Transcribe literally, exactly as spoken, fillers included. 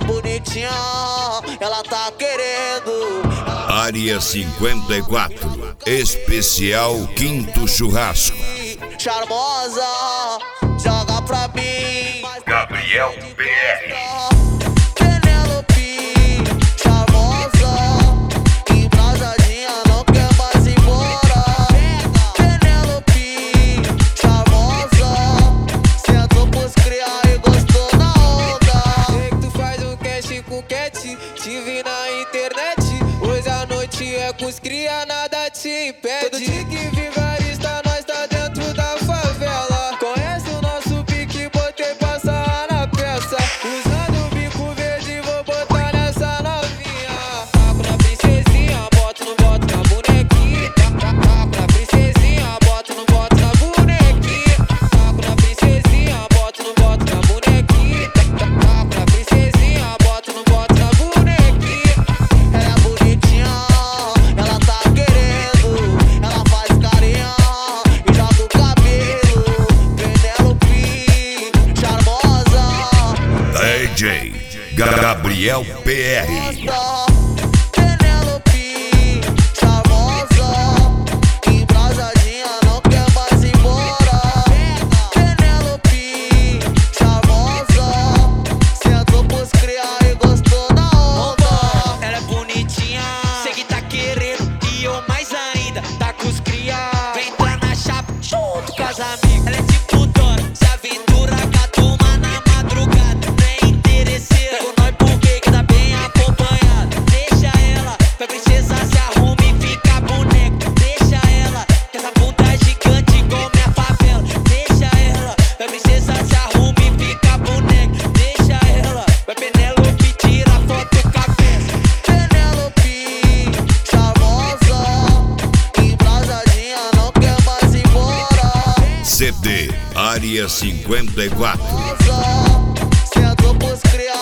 bonitinha, ela tá querendo. Área cinquenta e quatro, especial Quinto Churrasco. Charmosa, joga pra mim. Gabriel P R. Penelope, charmosa, embrasadinha, não quer mais ir embora. Penelope, charmosa, sentou pros criar e gostou na onda. Sei que tu faz um cash com cat, te vi na internet. Hoje a noite é com os cria, nada te impede. Todo dia que vigarista, nós tá dentro da favela. Conhece o nosso pique, botei pra sarrar na peça. Usando o bico verde, vou botar nessa novinha. Taco na princesinha, boto no boto na bonequinha. Taco na princesinha, boto no boto na bonequinha. Taco na princesinha, boto no boto na bonequinha. Taco na princesinha, boto no boto na bonequinha. Ela é bonitinha, ela tá querendo. Ela faz carinha e joga o cabelo. Penelope, charmosa, D J Gabriel P R. Penelope, charmosa, embrasadinha, não quer mais ir embora. Penelope, charmosa, sentou pros criar e gostou na onda. Ela é bonitinha, sei que tá querendo. E eu mais ainda, tá com os cria. Vem entrar na chapa junto com as amigas. Ela é tipo Dora, se aventura com a turma na madrugada. Nem interesseira, com nós porque que tá bem acompanhado. Deixa ela, pra princesa se arruma e fica boneca. Deixa ela, que essa bunda é gigante igual minha favela. Deixa ela, pra princesa se arruma e fica boneca. Deixa ela, pra Penelope tira foto com a peça. Penelope, charmosa, embrasadinha, não quer mais ir embora. C D Área cinquenta e quatro. Sentou pros criar